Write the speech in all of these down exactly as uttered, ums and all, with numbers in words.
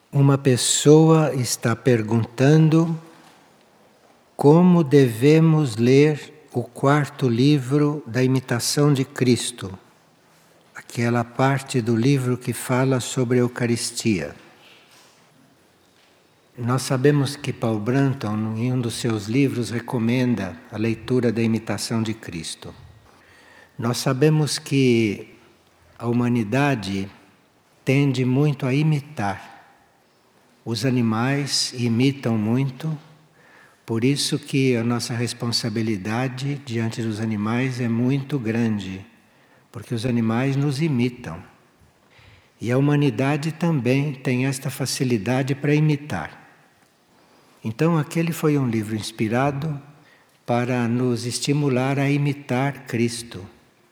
Uma pessoa está perguntando como devemos ler o quarto livro da Imitação de Cristo, aquela parte do livro que fala sobre a Eucaristia. Nós sabemos que Paul Brunton, em um dos seus livros, recomenda a leitura da Imitação de Cristo. Nós sabemos que a humanidade tende muito a imitar. Os animais imitam muito, por isso que a nossa responsabilidade diante dos animais é muito grande, porque os animais nos imitam. E a humanidade também tem esta facilidade para imitar. Então, aquele foi um livro inspirado para nos estimular a imitar Cristo.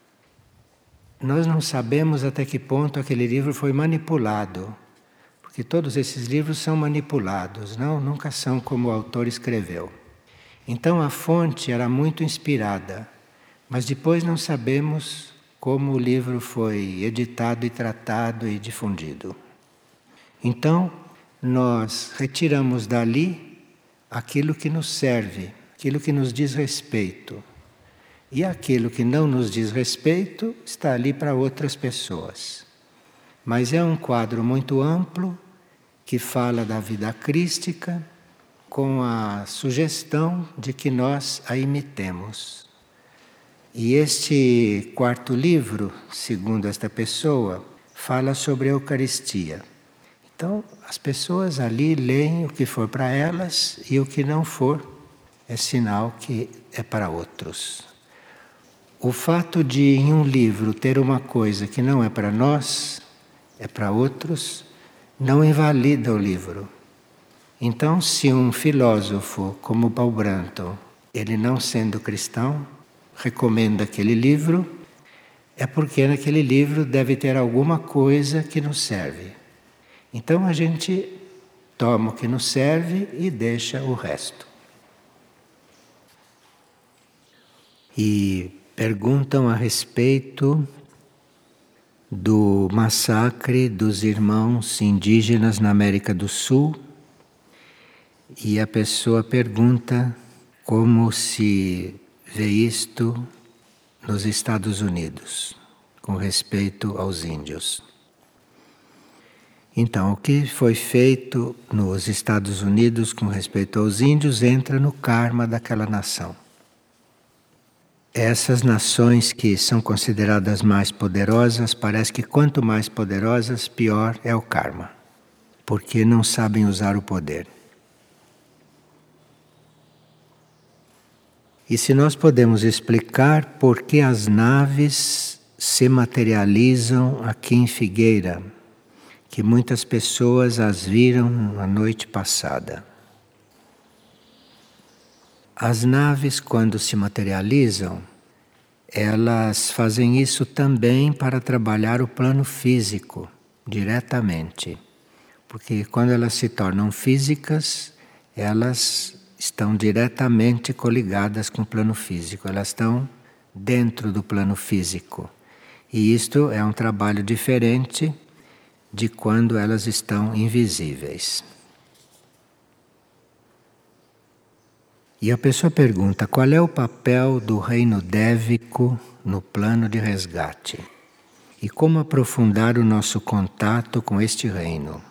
Nós não sabemos até que ponto aquele livro foi manipulado, porque todos esses livros são manipulados, não, nunca são como o autor escreveu. Então a fonte era muito inspirada, mas depois não sabemos como o livro foi editado e tratado e difundido. Então, nós retiramos dali aquilo que nos serve, aquilo que nos diz respeito. E aquilo que não nos diz respeito está ali para outras pessoas. Mas é um quadro muito amplo que fala da vida crística com a sugestão de que nós a imitemos. E este quarto livro, segundo esta pessoa, fala sobre a Eucaristia. Então, as pessoas ali leem o que for para elas e o que não for é sinal que é para outros. O fato de em um livro ter uma coisa que não é para nós, é para outros, não invalida o livro. Então, se um filósofo como Paul Brunton, ele não sendo cristão, recomenda aquele livro, é porque naquele livro deve ter alguma coisa que nos serve. Então a gente toma o que nos serve e deixa o resto. E perguntam a respeito do massacre dos irmãos indígenas na América do Sul. E a pessoa pergunta como se vê isto nos Estados Unidos, com respeito aos índios. Então, o que foi feito nos Estados Unidos com respeito aos índios entra no karma daquela nação. Essas nações que são consideradas mais poderosas, parece que quanto mais poderosas, pior é o karma, porque não sabem usar o poder. E se nós podemos explicar por que as naves se materializam aqui em Figueira, que muitas pessoas as viram na noite passada. As naves, quando se materializam, elas fazem isso também para trabalhar o plano físico, diretamente. Porque quando elas se tornam físicas, elas estão diretamente coligadas com o plano físico, elas estão dentro do plano físico. E isto é um trabalho diferente de quando elas estão invisíveis. E a pessoa pergunta qual é o papel do reino dévico no plano de resgate e como aprofundar o nosso contato com este reino.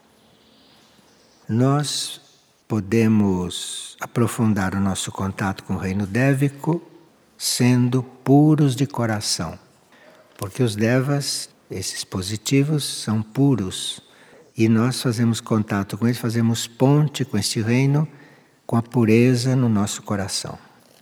Nós podemos aprofundar o nosso contato com o reino dévico sendo puros de coração, porque os devas, esses positivos, são puros e nós fazemos contato com eles, fazemos ponte com este reino com a pureza no nosso coração.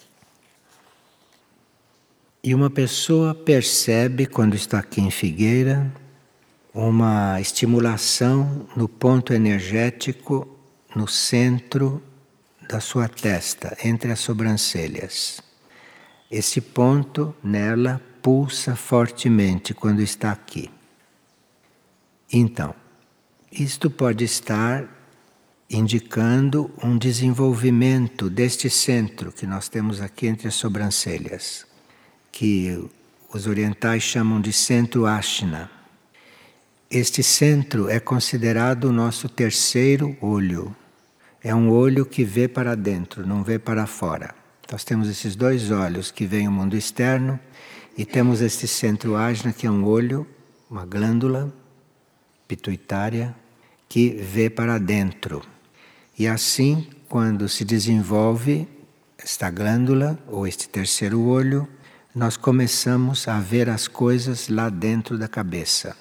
E uma pessoa percebe, quando está aqui em Figueira, uma estimulação no ponto energético no centro da sua testa, entre as sobrancelhas. Esse ponto nela pulsa fortemente quando está aqui. Então, isto pode estar indicando um desenvolvimento deste centro que nós temos aqui entre as sobrancelhas, que os orientais chamam de centro Ashna. Este centro é considerado o nosso terceiro olho. É um olho que vê para dentro, não vê para fora. Nós temos esses dois olhos que veem o mundo externo e temos este centro ágina que é um olho, uma glândula pituitária que vê para dentro. E assim, quando se desenvolve esta glândula ou este terceiro olho, nós começamos a ver as coisas lá dentro da cabeça.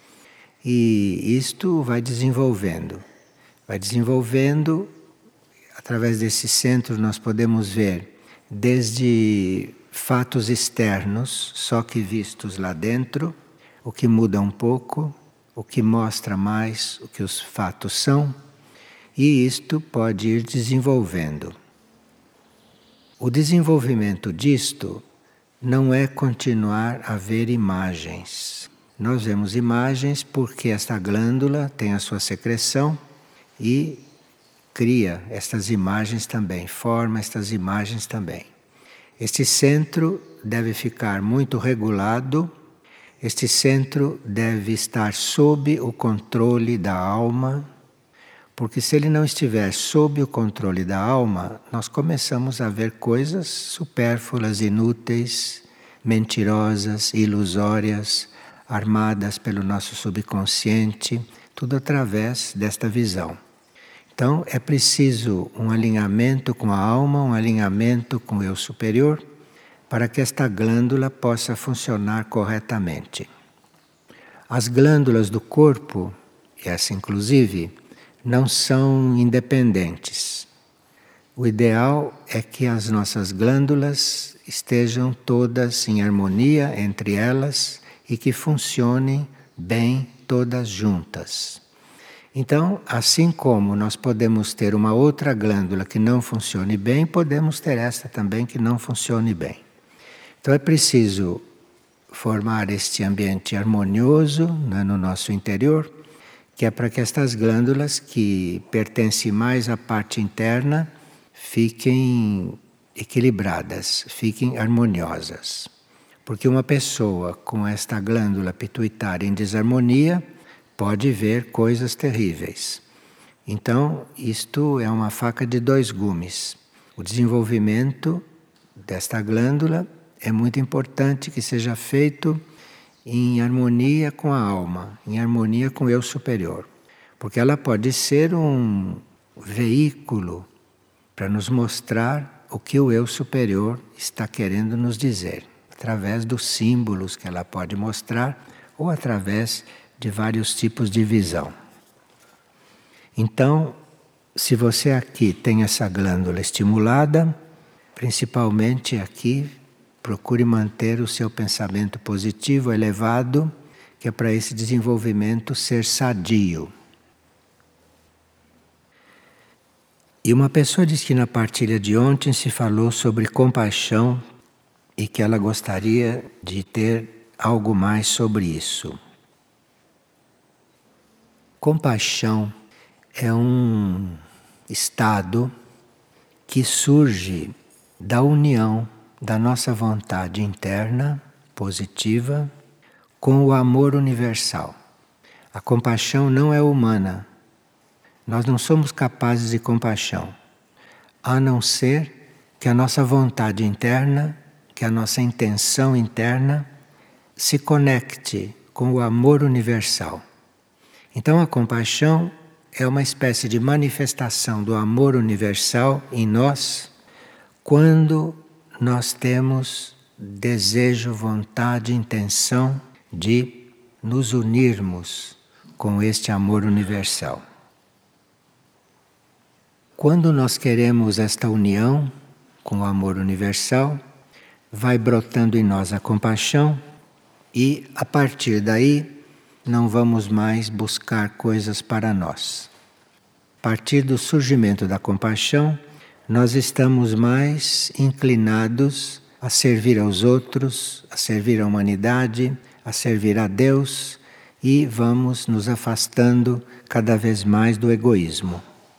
E isto vai desenvolvendo. Vai desenvolvendo, através desse centro nós podemos ver desde fatos externos, só que vistos lá dentro, o que muda um pouco, o que mostra mais o que os fatos são, e isto pode ir desenvolvendo. O desenvolvimento disto não é continuar a ver imagens. Nós vemos imagens porque esta glândula tem a sua secreção e cria estas imagens também, forma estas imagens também. Este centro deve ficar muito regulado, este centro deve estar sob o controle da alma, porque se ele não estiver sob o controle da alma, nós começamos a ver coisas supérfluas, inúteis, mentirosas, ilusórias, armadas pelo nosso subconsciente, tudo através desta visão. Então é preciso um alinhamento com a alma, um alinhamento com o eu superior, para que esta glândula possa funcionar corretamente. As glândulas do corpo, essa inclusive, não são independentes. O ideal é que as nossas glândulas estejam todas em harmonia entre elas e que funcionem bem todas juntas. Então, assim como nós podemos ter uma outra glândula que não funcione bem, podemos ter esta também que não funcione bem. Então é preciso formar este ambiente harmonioso, né, no nosso interior, que é para que estas glândulas que pertencem mais à parte interna fiquem equilibradas, fiquem harmoniosas. Porque uma pessoa com esta glândula pituitária em desarmonia pode ver coisas terríveis. Então, isto é uma faca de dois gumes. O desenvolvimento desta glândula é muito importante que seja feito em harmonia com a alma, em harmonia com o eu superior. Porque ela pode ser um veículo para nos mostrar o que o eu superior está querendo nos dizer, através dos símbolos que ela pode mostrar ou através de vários tipos de visão. Então, se você aqui tem essa glândula estimulada, principalmente aqui, procure manter o seu pensamento positivo, elevado, que é para esse desenvolvimento ser sadio. E uma pessoa disse que na partilha de ontem se falou sobre compaixão e que ela gostaria de ter algo mais sobre isso. Compaixão é um estado que surge da união da nossa vontade interna, positiva, com o amor universal. A compaixão não é humana. Nós não somos capazes de compaixão, a não ser que a nossa vontade interna, que a nossa intenção interna se conecte com o amor universal. Então a compaixão é uma espécie de manifestação do amor universal em nós quando nós temos desejo, vontade, intenção de nos unirmos com este amor universal. Quando nós queremos esta união com o amor universal, vai brotando em nós a compaixão e, a partir daí, não vamos mais buscar coisas para nós. A partir do surgimento da compaixão, nós estamos mais inclinados a servir aos outros, a servir à humanidade, a servir a Deus e vamos nos afastando cada vez mais do egoísmo.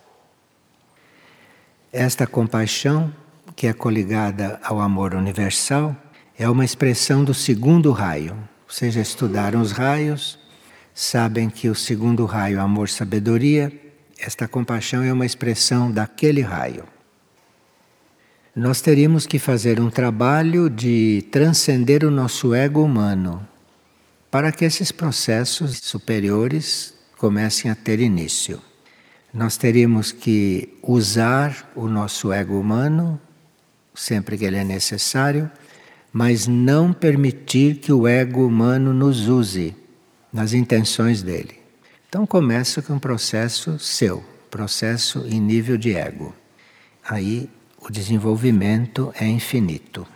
Esta compaixão, que é coligada ao amor universal, é uma expressão do segundo raio. Vocês já estudaram os raios? sabem que o segundo raio, amor-sabedoria, esta compaixão é uma expressão daquele raio. Nós teríamos que fazer um trabalho de transcender o nosso ego humano para que esses processos superiores comecem a ter início. Nós teríamos que usar o nosso ego humano sempre que ele é necessário, mas não permitir que o ego humano nos use nas intenções dele. Então começa com um processo seu, processo em nível de ego. Aí o desenvolvimento é infinito.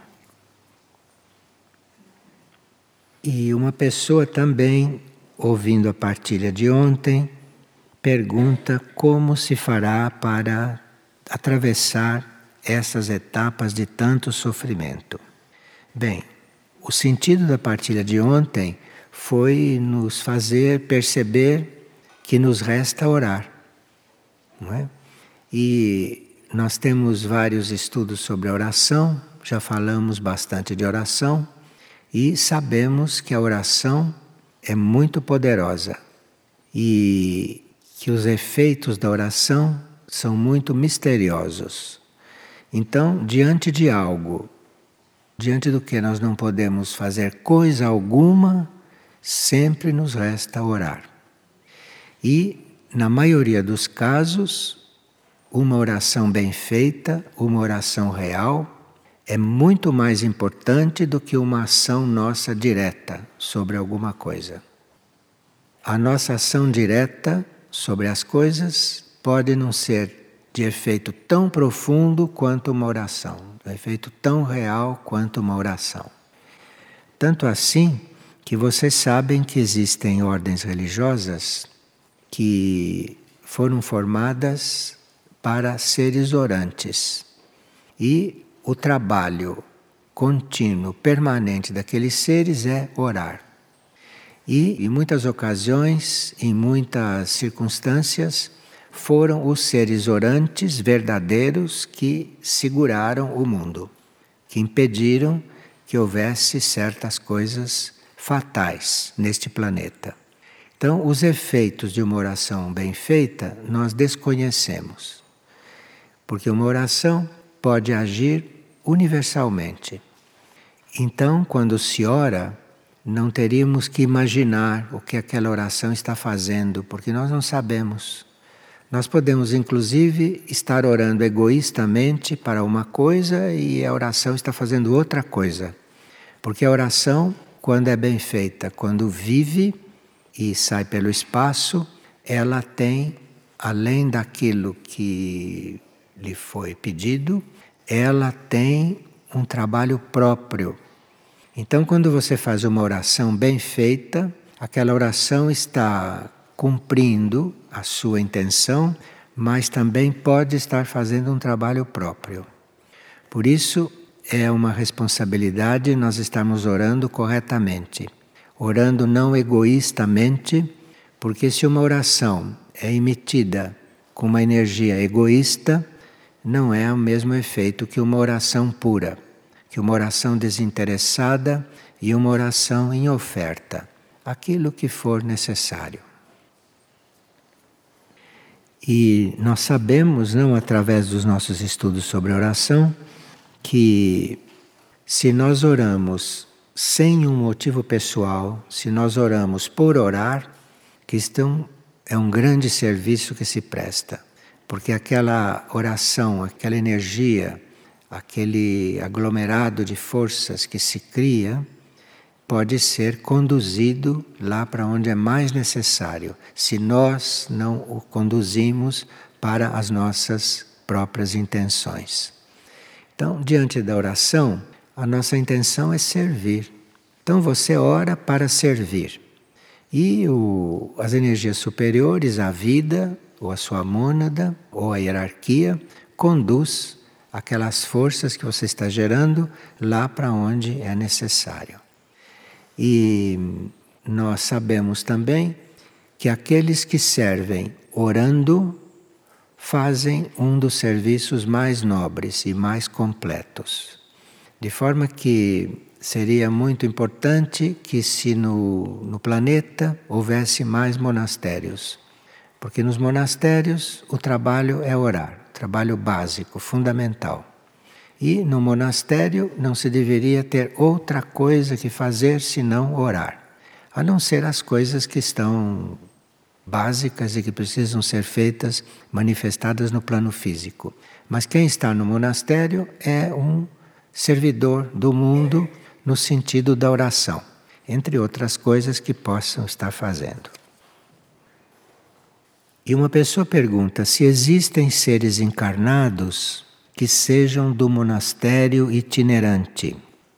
E uma pessoa também, ouvindo a partilha de ontem, pergunta como se fará para atravessar essas etapas de tanto sofrimento. Bem, o sentido da partilha de ontem foi nos fazer perceber que nos resta orar, não é? E nós temos vários estudos sobre a oração, já falamos bastante de oração e sabemos que a oração é muito poderosa e que os efeitos da oração são muito misteriosos. Então, diante de algo, diante do que nós não podemos fazer coisa alguma, sempre nos resta orar. E, na maioria dos casos, uma oração bem feita, uma oração real, é muito mais importante do que uma ação nossa direta sobre alguma coisa. A nossa ação direta sobre as coisas pode não ser de efeito tão profundo quanto uma oração, de efeito tão real quanto uma oração. Tanto assim que vocês sabem que existem ordens religiosas que foram formadas para seres orantes. E o trabalho contínuo, permanente daqueles seres é orar. E, em muitas ocasiões, em muitas circunstâncias, foram os seres orantes verdadeiros que seguraram o mundo, que impediram que houvesse certas coisas fatais neste planeta. Então, os efeitos de uma oração bem feita nós desconhecemos, porque uma oração pode agir universalmente. Então, quando se ora, não teríamos que imaginar o que aquela oração está fazendo, porque nós não sabemos. Nós podemos, inclusive, estar orando egoístamente para uma coisa e a oração está fazendo outra coisa. Porque a oração, quando é bem feita, quando vive e sai pelo espaço, ela tem, além daquilo que lhe foi pedido, ela tem um trabalho próprio. Então, quando você faz uma oração bem feita, aquela oração está cumprindo a sua intenção, mas também pode estar fazendo um trabalho próprio. Por isso, é uma responsabilidade nós estarmos orando corretamente, orando não egoístamente, porque se uma oração é emitida com uma energia egoísta, não é o mesmo efeito que uma oração pura, que uma oração desinteressada e uma oração em oferta, aquilo que for necessário. E nós sabemos, não através dos nossos estudos sobre oração, que se nós oramos sem um motivo pessoal, se nós oramos por orar, que isto é um grande serviço que se presta. Porque aquela oração, aquela energia, aquele aglomerado de forças que se cria, pode ser conduzido lá para onde é mais necessário, se nós não o conduzimos para as nossas próprias intenções. Então, diante da oração, a nossa intenção é servir. Então você ora para servir. E o, as energias superiores, a vida, ou a sua mônada, ou a hierarquia, conduz aquelas forças que você está gerando lá para onde é necessário. E nós sabemos também que aqueles que servem orando fazem um dos serviços mais nobres e mais completos. De forma que seria muito importante que se no, no planeta houvesse mais monastérios. Porque nos monastérios o trabalho é orar, trabalho básico, fundamental. E no monastério não se deveria ter outra coisa que fazer senão orar. A não ser as coisas que estão básicas e que precisam ser feitas, manifestadas no plano físico. Mas quem está no monastério é um servidor do mundo no sentido da oração, entre outras coisas que possam estar fazendo. E uma pessoa pergunta se existem seres encarnados que sejam do monastério itinerante.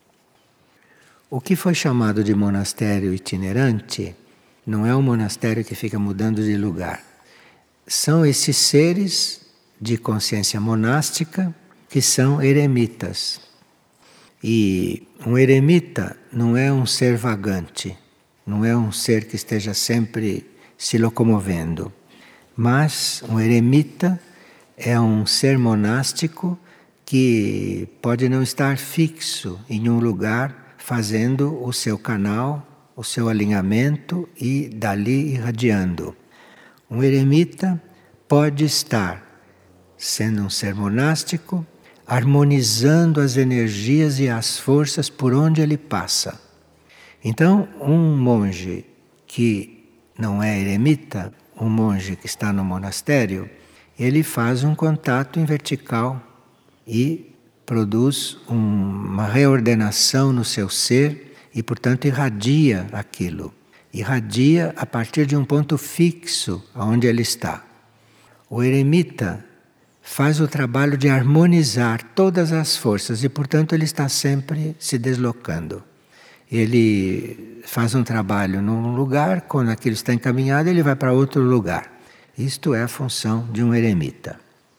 O que foi chamado de monastério itinerante não é um monastério que fica mudando de lugar. São esses seres de consciência monástica que são eremitas. E um eremita não é um ser vagante, não é um ser que esteja sempre se locomovendo. Mas um eremita é um ser monástico que pode não estar fixo em um lugar fazendo o seu canal, o seu alinhamento e dali irradiando. Um eremita pode estar, sendo um ser monástico, harmonizando as energias e as forças por onde ele passa. Então, um monge que não é eremita, um monge que está no monastério, ele faz um contato em vertical e produz um, uma reordenação no seu ser e, portanto, irradia aquilo. Irradia a partir de um ponto fixo onde ele está. O eremita faz o trabalho de harmonizar todas as forças e, portanto, ele está sempre se deslocando. Ele faz um trabalho num lugar, quando aquilo está encaminhado, ele vai para outro lugar. Isto é a função de um eremita.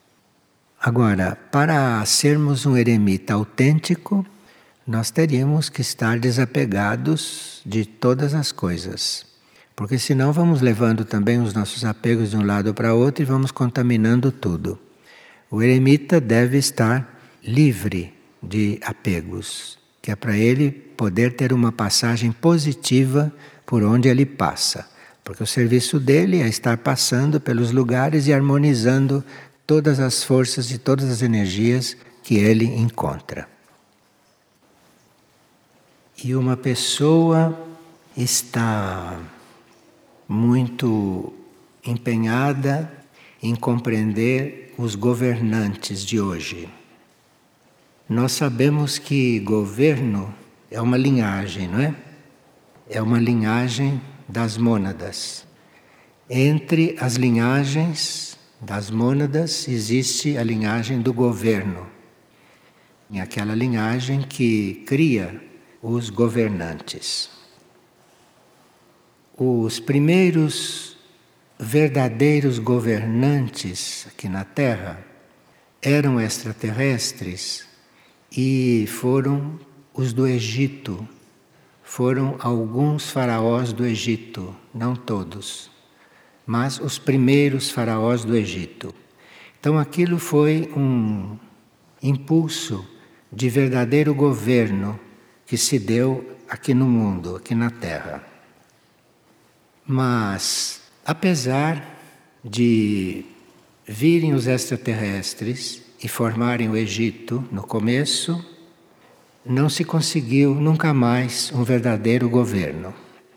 Agora, para sermos um eremita autêntico, nós teríamos que estar desapegados de todas as coisas. Porque senão vamos levando também os nossos apegos de um lado para outro e vamos contaminando tudo. O eremita deve estar livre de apegos, que é para ele poder ter uma passagem positiva por onde ele passa. Porque o serviço dele é estar passando pelos lugares e harmonizando todas as forças e todas as energias que ele encontra. E uma pessoa está muito empenhada em compreender os governantes de hoje. Nós sabemos que governo é uma linhagem, não é? É uma linhagem das mônadas. Entre as linhagens das mônadas existe a linhagem do governo. É aquela linhagem que cria os governantes. Os primeiros verdadeiros governantes aqui na Terra eram extraterrestres e foram os do Egito. Foram alguns faraós do Egito, não todos, mas os primeiros faraós do Egito. Então aquilo foi um impulso de verdadeiro governo que se deu aqui no mundo, aqui na Terra. Mas, apesar de virem os extraterrestres e formarem o Egito no começo, não se conseguiu nunca mais um verdadeiro governo.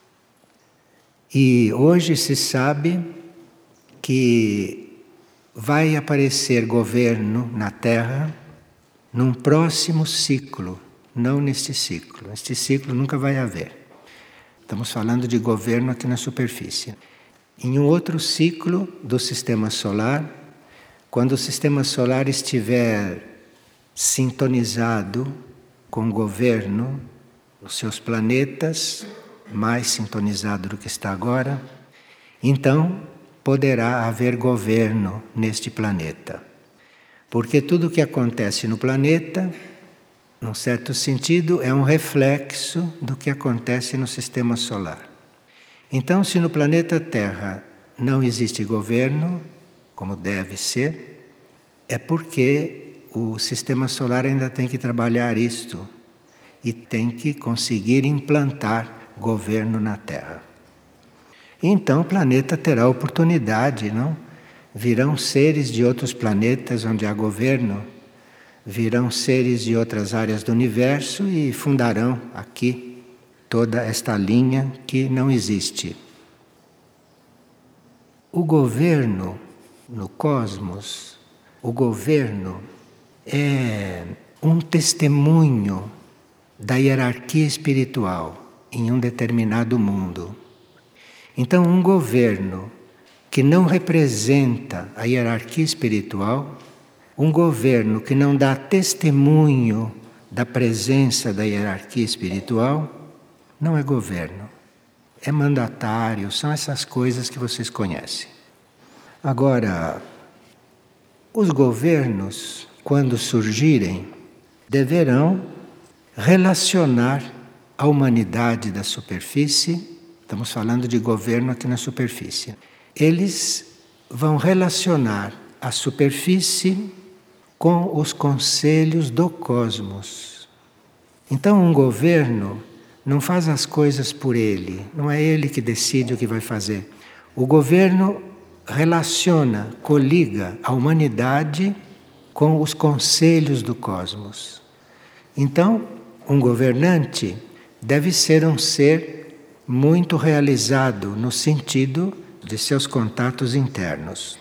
E hoje se sabe que vai aparecer governo na Terra num próximo ciclo, não neste ciclo. Este ciclo nunca vai haver. Estamos falando de governo aqui na superfície. Em um outro ciclo do sistema solar, quando o sistema solar estiver sintonizado com o governo, os seus planetas, mais sintonizado do que está agora, então poderá haver governo neste planeta. Porque tudo o que acontece no planeta, num certo sentido, é um reflexo do que acontece no sistema solar. Então, se no planeta Terra não existe governo, como deve ser, é porque o sistema solar ainda tem que trabalhar isto. e tem que conseguir implantar governo na Terra. Então o planeta terá oportunidade, não? Virão seres de outros planetas onde há governo, virão seres de outras áreas do universo e fundarão aqui toda esta linha que não existe. O governo no cosmos, o governo é um testemunho da hierarquia espiritual em um determinado mundo. Então, um governo que não representa a hierarquia espiritual, um governo que não dá testemunho da presença da hierarquia espiritual, não é governo. É mandatário, são essas coisas que vocês conhecem. Agora, os governos, quando surgirem, deverão relacionar a humanidade da superfície, estamos falando de governo aqui na superfície, eles vão relacionar a superfície com os conselhos do cosmos. Então, um governo não faz as coisas por ele, não é ele que decide o que vai fazer. O governo relaciona, coliga a humanidade com os conselhos do cosmos. Então, um governante deve ser um ser muito realizado no sentido de seus contatos internos.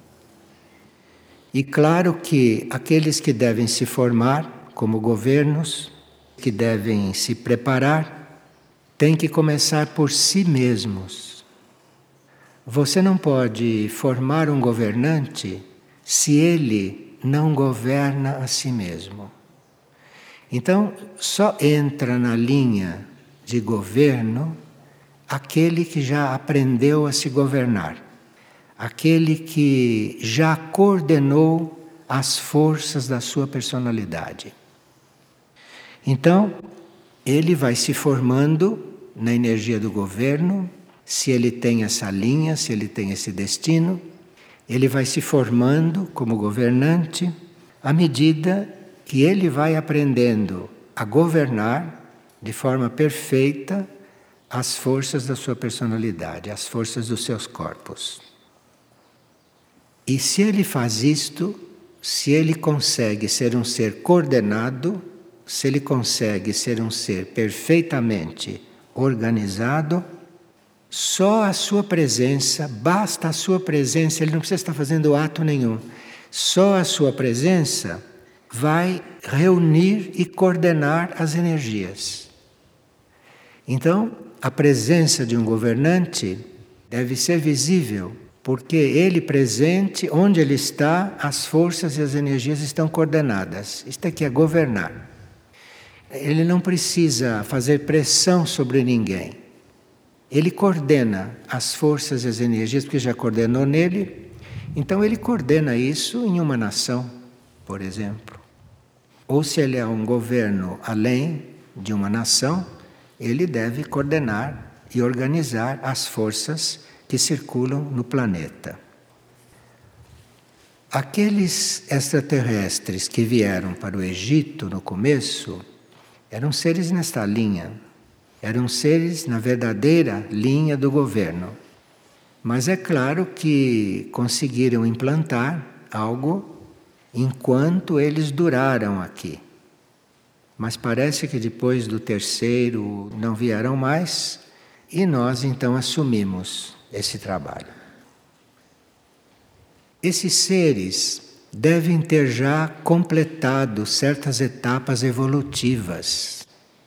E claro que aqueles que devem se formar como governos, que devem se preparar, têm que começar por si mesmos. Você não pode formar um governante se ele não governa a si mesmo. Então, só entra na linha de governo aquele que já aprendeu a se governar, aquele que já coordenou as forças da sua personalidade. Então, ele vai se formando na energia do governo, se ele tem essa linha, se ele tem esse destino, ele vai se formando como governante à medida que ele vai aprendendo a governar de forma perfeita as forças da sua personalidade, as forças dos seus corpos. E se ele faz isto, se ele consegue ser um ser coordenado, se ele consegue ser um ser perfeitamente organizado, só a sua presença, basta a sua presença, ele não precisa estar fazendo ato nenhum, só a sua presença vai reunir e coordenar as energias. Então, a presença de um governante deve ser visível, porque ele presente, onde ele está, as forças e as energias estão coordenadas. Isto aqui é governar. Ele não precisa fazer pressão sobre ninguém. Ele coordena as forças e as energias, porque já coordenou nele. Então ele coordena isso em uma nação, por exemplo. Ou se ele é um governo além de uma nação, ele deve coordenar e organizar as forças que circulam no planeta. Aqueles extraterrestres que vieram para o Egito no começo eram seres nesta linha, eram seres na verdadeira linha do governo. Mas é claro que conseguiram implantar algo enquanto eles duraram aqui. Mas parece que depois do terceiro não vieram mais e nós então assumimos esse trabalho. Esses seres devem ter já completado certas etapas evolutivas.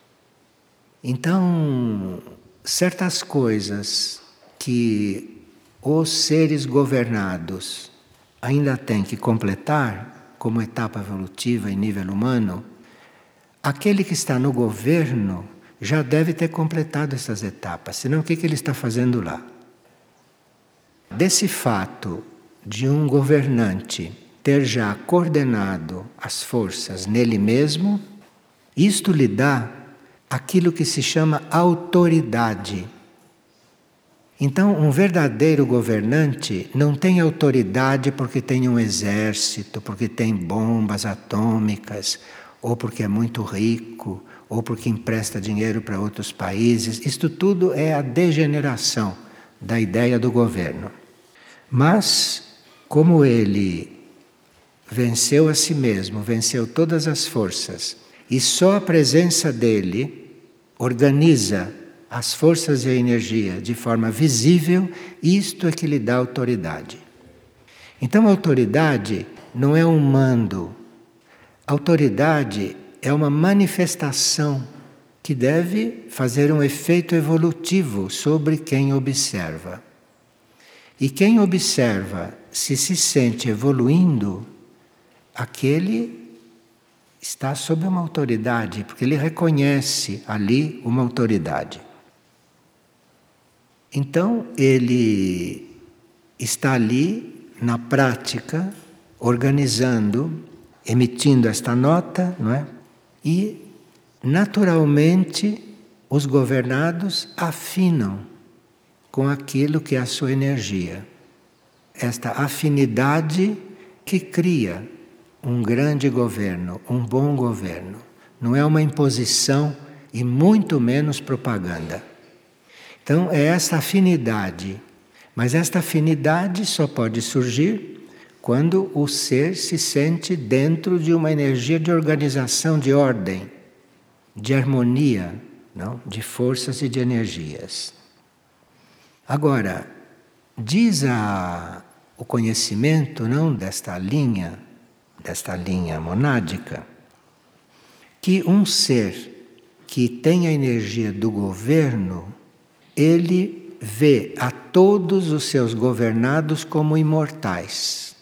Então, certas coisas que os seres governados ainda têm que completar como etapa evolutiva em nível humano, aquele que está no governo já deve ter completado essas etapas, senão o que que ele está fazendo lá? Desse fato de um governante ter já coordenado as forças nele mesmo, isto lhe dá aquilo que se chama autoridade. Então, um verdadeiro governante não tem autoridade porque tem um exército, porque tem bombas atômicas, ou porque é muito rico, ou porque empresta dinheiro para outros países. Isto tudo é a degeneração da ideia do governo. Mas, como ele venceu a si mesmo, venceu todas as forças, e só a presença dele organiza as forças e a energia de forma visível, isto é que lhe dá autoridade. Então a autoridade não é um mando. A autoridade é uma manifestação que deve fazer um efeito evolutivo sobre quem observa. E quem observa, se se sente evoluindo, aquele está sob uma autoridade, porque ele reconhece ali uma autoridade. Então, ele está ali, na prática, organizando, emitindo esta nota, não é? E, naturalmente, os governados afinam com aquilo que é a sua energia. Esta afinidade que cria um grande governo, um bom governo. Não é uma imposição e muito menos propaganda. Então, é essa afinidade. Mas esta afinidade só pode surgir quando o ser se sente dentro de uma energia de organização, de ordem, de harmonia, não? De forças e de energias. Agora, diz a, o conhecimento, não, desta linha, desta linha monádica, que um ser que tem a energia do governo, ele vê a todos os seus governados como imortais.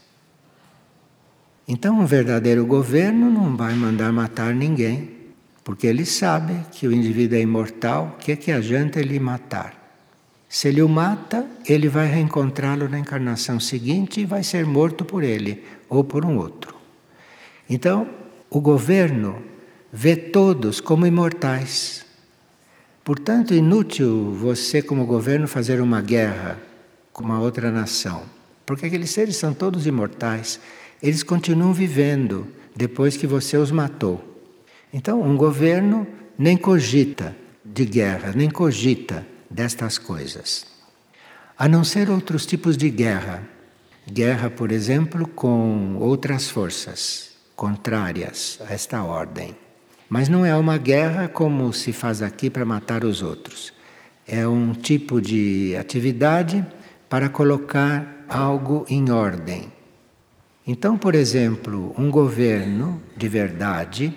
Então, um verdadeiro governo não vai mandar matar ninguém, porque ele sabe que o indivíduo é imortal, o que é que adianta ele matar? Se ele o mata, ele vai reencontrá-lo na encarnação seguinte e vai ser morto por ele ou por um outro. Então, o governo vê todos como imortais. Portanto, é inútil você, como governo, fazer uma guerra com uma outra nação, porque aqueles seres são todos imortais. Eles continuam vivendo depois que você os matou. Então, um governo nem cogita de guerra, nem cogita destas coisas. A não ser outros tipos de guerra. Guerra, por exemplo, com outras forças contrárias a esta ordem. Mas não é uma guerra como se faz aqui para matar os outros. É um tipo de atividade para colocar algo em ordem. Então, por exemplo, um governo de verdade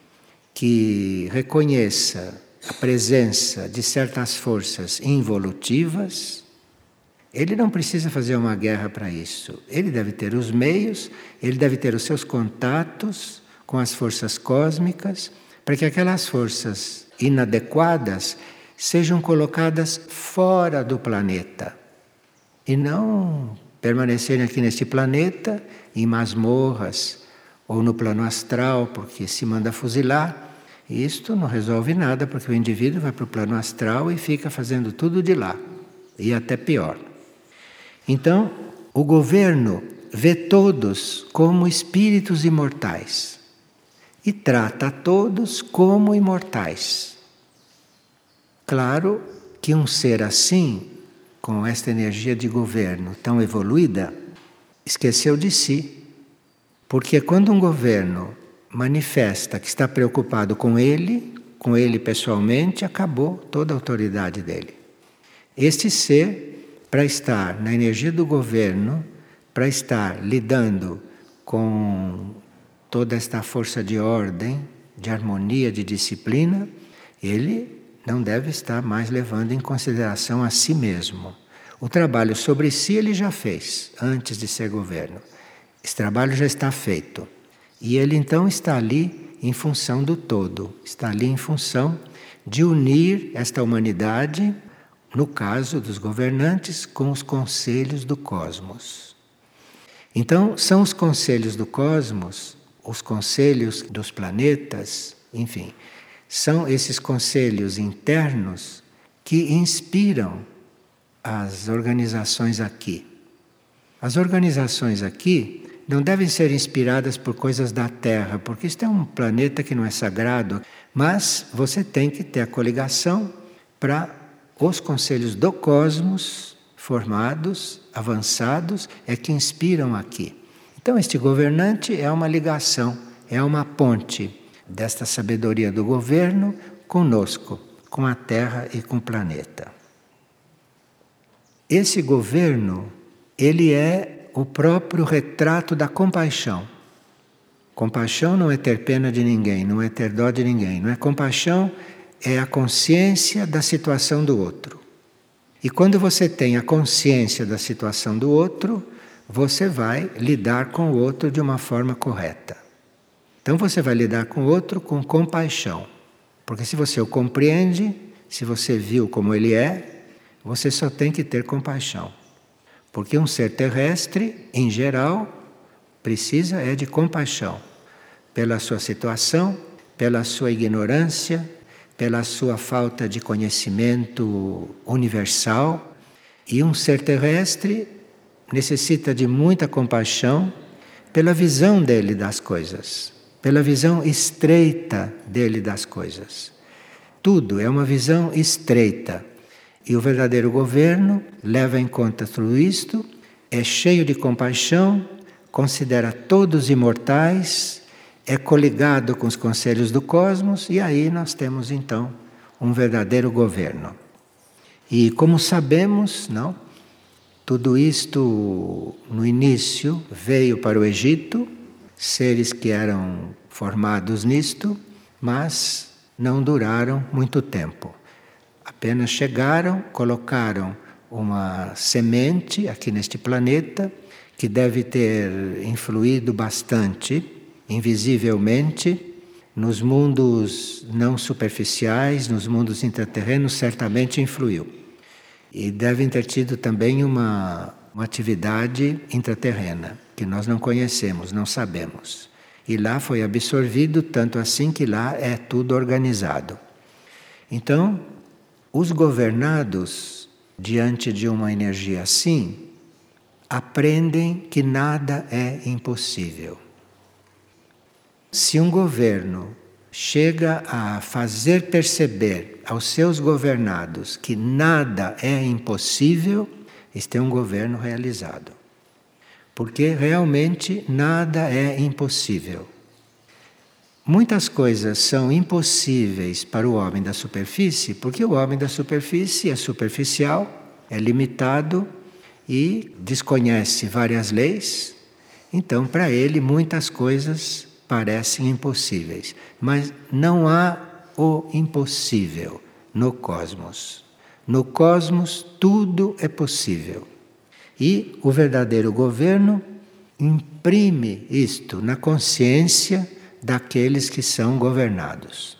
que reconheça a presença de certas forças involutivas, ele não precisa fazer uma guerra para isso. Ele deve ter os meios, ele deve ter os seus contatos com as forças cósmicas, para que aquelas forças inadequadas sejam colocadas fora do planeta e não permanecerem aqui neste planeta, em masmorras ou no plano astral, porque se manda fuzilar. Isto não resolve nada, porque o indivíduo vai para o plano astral e fica fazendo tudo de lá, e até pior. Então, o governo vê todos como espíritos imortais e trata a todos como imortais. Claro que um ser assim, com esta energia de governo tão evoluída, esqueceu de si. Porque quando um governo manifesta que está preocupado com ele, com ele pessoalmente, acabou toda a autoridade dele. Este ser, para estar na energia do governo, para estar lidando com toda esta força de ordem, de harmonia, de disciplina, ele não deve estar mais levando em consideração a si mesmo. O trabalho sobre si ele já fez, antes de ser governo. Esse trabalho já está feito. E ele então está ali em função do todo, está ali em função de unir esta humanidade, no caso dos governantes, com os conselhos do cosmos. Então, são os conselhos do cosmos, os conselhos dos planetas, enfim, são esses conselhos internos que inspiram as organizações aqui. As organizações aqui, não devem ser inspiradas por coisas da Terra, porque este é um planeta que não é sagrado, mas você tem que ter a coligação para os conselhos do cosmos formados, avançados, é que inspiram aqui. Então este governante é uma ligação, é uma ponte desta sabedoria do governo conosco, com a Terra e com o planeta. Esse governo, ele é o próprio retrato da compaixão. Compaixão não é ter pena de ninguém, não é ter dó de ninguém. Não é compaixão, é a consciência da situação do outro. E quando você tem a consciência da situação do outro, você vai lidar com o outro de uma forma correta. Então você vai lidar com o outro com compaixão. Porque se você o compreende, se você viu como ele é, você só tem que ter compaixão. Porque um ser terrestre, em geral, precisa é de compaixão. Pela sua situação, pela sua ignorância, pela sua falta de conhecimento universal. E um ser terrestre necessita de muita compaixão pela visão dele das coisas, pela visão estreita dele das coisas. Tudo é uma visão estreita. E o verdadeiro governo leva em conta tudo isto, é cheio de compaixão, considera todos imortais, é coligado com os conselhos do cosmos, e aí nós temos então um verdadeiro governo. E como sabemos, não? Tudo isto no início veio para o Egito, seres que eram formados nisto, mas não duraram muito tempo. Apenas chegaram, colocaram uma semente aqui neste planeta, que deve ter influído bastante, invisivelmente, nos mundos não superficiais, nos mundos intraterrenos, certamente influiu. E devem ter tido também uma, uma atividade intraterrena, que nós não conhecemos, não sabemos. E lá foi absorvido, tanto assim que lá é tudo organizado. Então, os governados, diante de uma energia assim, aprendem que nada é impossível. Se um governo chega a fazer perceber aos seus governados que nada é impossível, este é um governo realizado. Porque realmente nada é impossível. Muitas coisas são impossíveis para o homem da superfície, porque o homem da superfície é superficial, é limitado e desconhece várias leis. Então, para ele, muitas coisas parecem impossíveis. Mas não há o impossível no cosmos. No cosmos, tudo é possível. E o verdadeiro governo imprime isto na consciência daqueles que são governados.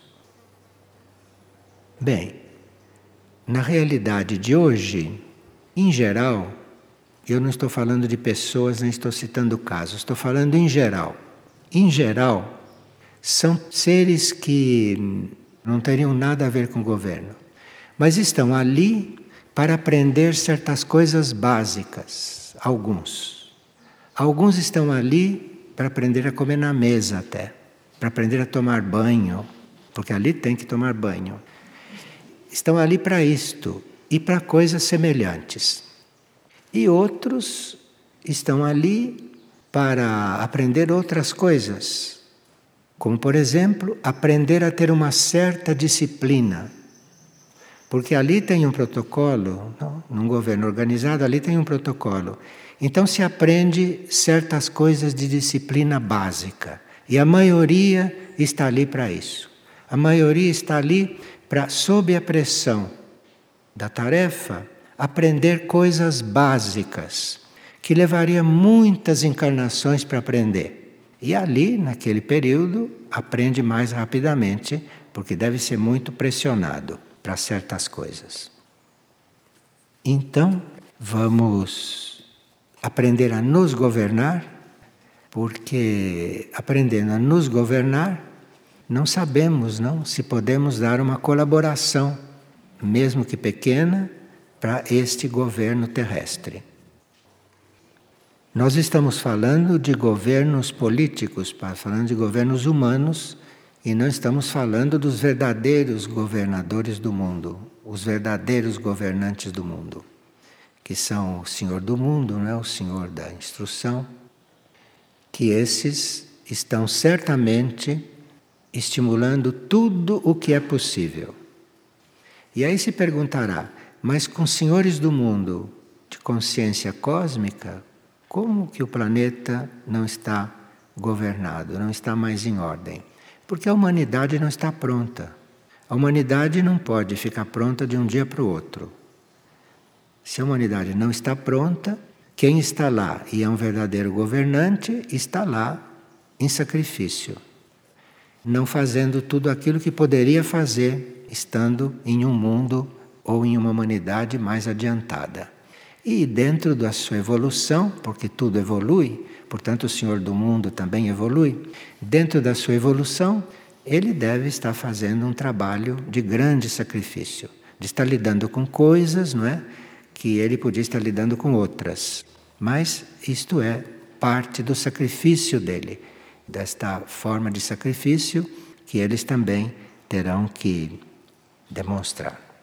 Bem, na realidade de hoje, em geral, eu não estou falando de pessoas, nem estou citando casos, estou falando em geral. Em geral, são seres que não teriam nada a ver com o governo, mas estão ali para aprender certas coisas básicas, alguns. Alguns estão ali para aprender a comer na mesa até, para aprender a tomar banho, porque ali tem que tomar banho. Estão ali para isto e para coisas semelhantes. E outros estão ali para aprender outras coisas, como, por exemplo, aprender a ter uma certa disciplina. Porque ali tem um protocolo, não? Num governo organizado, ali tem um protocolo. Então se aprende certas coisas de disciplina básica. E a maioria está ali para isso. A maioria está ali para, sob a pressão da tarefa, aprender coisas básicas, que levaria muitas encarnações para aprender. E ali, naquele período, aprende mais rapidamente, porque deve ser muito pressionado para certas coisas. Então, vamos aprender a nos governar, porque aprendendo a nos governar, não sabemos não se podemos dar uma colaboração, mesmo que pequena, para este governo terrestre. Nós estamos falando de governos políticos, falando de governos humanos, e não estamos falando dos verdadeiros governadores do mundo, os verdadeiros governantes do mundo, que são o Senhor do mundo, não é? O Senhor da instrução, que esses estão certamente estimulando tudo o que é possível. E aí se perguntará, mas com senhores do mundo de consciência cósmica, como que o planeta não está governado, não está mais em ordem? Porque a humanidade não está pronta. A humanidade não pode ficar pronta de um dia para o outro. Se a humanidade não está pronta, quem está lá e é um verdadeiro governante, está lá em sacrifício, não fazendo tudo aquilo que poderia fazer estando em um mundo ou em uma humanidade mais adiantada. E dentro da sua evolução, porque tudo evolui, portanto o Senhor do mundo também evolui, dentro da sua evolução, ele deve estar fazendo um trabalho de grande sacrifício, de estar lidando com coisas, não é? Que ele podia estar lidando com outras. Mas isto é parte do sacrifício dele, desta forma de sacrifício que eles também terão que demonstrar.